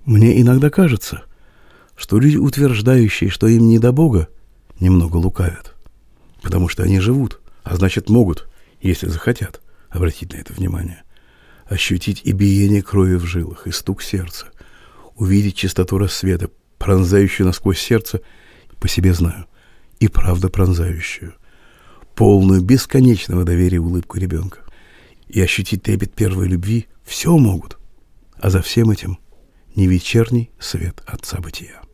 Мне иногда кажется, что люди, утверждающие, что им не до Бога, немного лукавят, потому что они живут, а значит могут, если захотят, обратить на это внимание, ощутить и биение крови в жилах, и стук сердца, увидеть чистоту рассвета, пронзающую насквозь сердце, по себе знаю, и правда пронзающую, полную бесконечного доверия улыбку ребенка, и ощутить трепет первой любви все могут, а за всем этим не вечерний свет Отца Бытия.